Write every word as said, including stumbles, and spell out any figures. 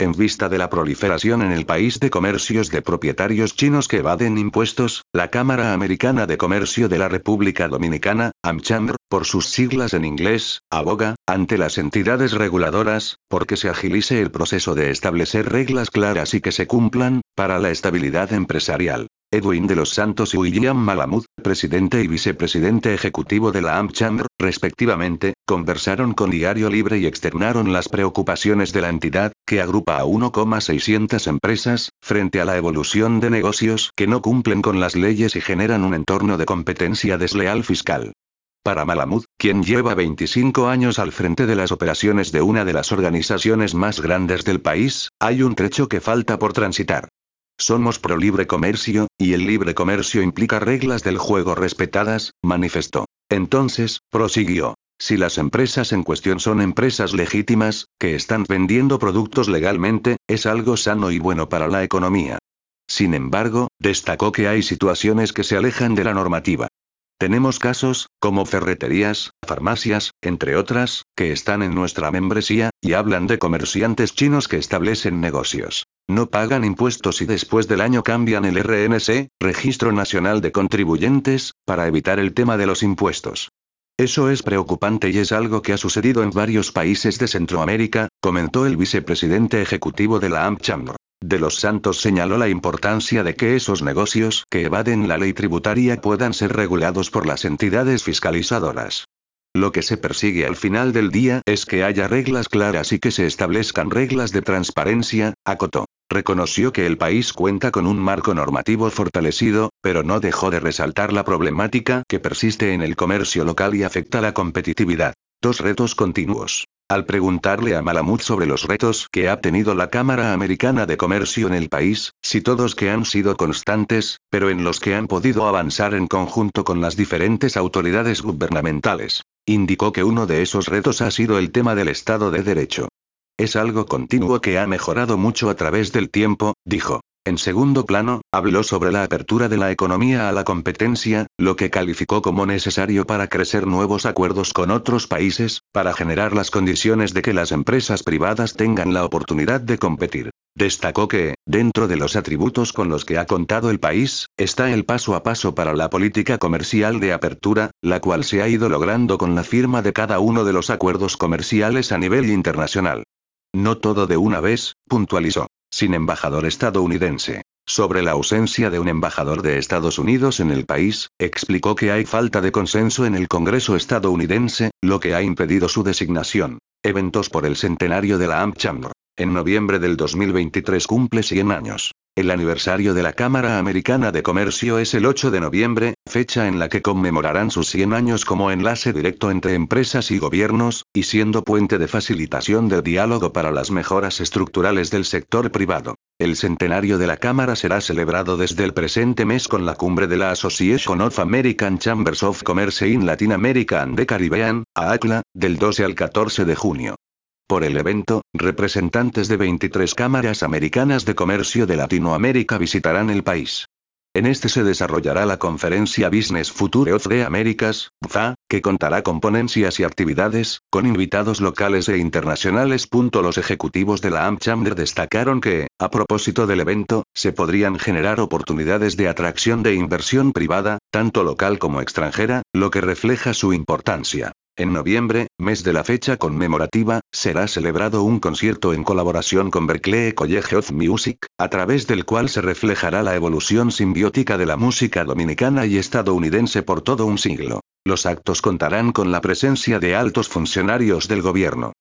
En vista de la proliferación en el país de comercios de propietarios chinos que evaden impuestos, la Cámara Americana de Comercio de la República Dominicana, AmCham, por sus siglas en inglés, aboga, ante las entidades reguladoras, porque se agilice el proceso de establecer reglas claras y que se cumplan, para la estabilidad empresarial. Edwin de los Santos y William Malamud, presidente y vicepresidente ejecutivo de la AmCham, respectivamente, conversaron con Diario Libre y externaron las preocupaciones de la entidad, que agrupa a uno coma seiscientas empresas, frente a la evolución de negocios que no cumplen con las leyes y generan un entorno de competencia desleal fiscal. Para Malamud, quien lleva veinticinco años al frente de las operaciones de una de las organizaciones más grandes del país, hay un trecho que falta por transitar. Somos pro libre comercio, y el libre comercio implica reglas del juego respetadas, manifestó. Entonces, prosiguió. Si las empresas en cuestión son empresas legítimas, que están vendiendo productos legalmente, es algo sano y bueno para la economía. Sin embargo, destacó que hay situaciones que se alejan de la normativa. Tenemos casos, como ferreterías, farmacias, entre otras, que están en nuestra membresía, y hablan de comerciantes chinos que establecen negocios. No pagan impuestos y después del año cambian el R N C, Registro Nacional de Contribuyentes, para evitar el tema de los impuestos. Eso es preocupante y es algo que ha sucedido en varios países de Centroamérica, comentó el vicepresidente ejecutivo de la AmCham. De los Santos señaló la importancia de que esos negocios que evaden la ley tributaria puedan ser regulados por las entidades fiscalizadoras. Lo que se persigue al final del día es que haya reglas claras y que se establezcan reglas de transparencia, acotó. Reconoció que el país cuenta con un marco normativo fortalecido, pero no dejó de resaltar la problemática que persiste en el comercio local y afecta la competitividad. Dos retos continuos. Al preguntarle a Malamud sobre los retos que ha tenido la Cámara Americana de Comercio en el país, si todos que han sido constantes, pero en los que han podido avanzar en conjunto con las diferentes autoridades gubernamentales, indicó que uno de esos retos ha sido el tema del Estado de Derecho. Es algo continuo que ha mejorado mucho a través del tiempo, dijo. En segundo plano, habló sobre la apertura de la economía a la competencia, lo que calificó como necesario para crecer nuevos acuerdos con otros países, para generar las condiciones de que las empresas privadas tengan la oportunidad de competir. Destacó que, dentro de los atributos con los que ha contado el país, está el paso a paso para la política comercial de apertura, la cual se ha ido logrando con la firma de cada uno de los acuerdos comerciales a nivel internacional. No todo de una vez, puntualizó. Sin embajador estadounidense. Sobre la ausencia de un embajador de Estados Unidos en el país, explicó que hay falta de consenso en el Congreso estadounidense, lo que ha impedido su designación. Eventos por el centenario de la AmCham. En noviembre del dos mil veintitrés cumple cien años. El aniversario de la Cámara Americana de Comercio es el ocho de noviembre, fecha en la que conmemorarán sus cien años como enlace directo entre empresas y gobiernos, y siendo puente de facilitación del diálogo para las mejoras estructurales del sector privado. El centenario de la Cámara será celebrado desde el presente mes con la cumbre de la Association of American Chambers of Commerce in Latin America and the Caribbean, A A C L A, del doce al catorce de junio. Por el evento, representantes de veintitrés cámaras americanas de comercio de Latinoamérica visitarán el país. En este se desarrollará la conferencia Business Future of the Americas, B F A, que contará con ponencias y actividades, con invitados locales e internacionales. Los ejecutivos de la AmCham destacaron que, a propósito del evento, se podrían generar oportunidades de atracción de inversión privada, tanto local como extranjera, lo que refleja su importancia. En noviembre, mes de la fecha conmemorativa, será celebrado un concierto en colaboración con Berklee College of Music, a través del cual se reflejará la evolución simbiótica de la música dominicana y estadounidense por todo un siglo. Los actos contarán con la presencia de altos funcionarios del gobierno.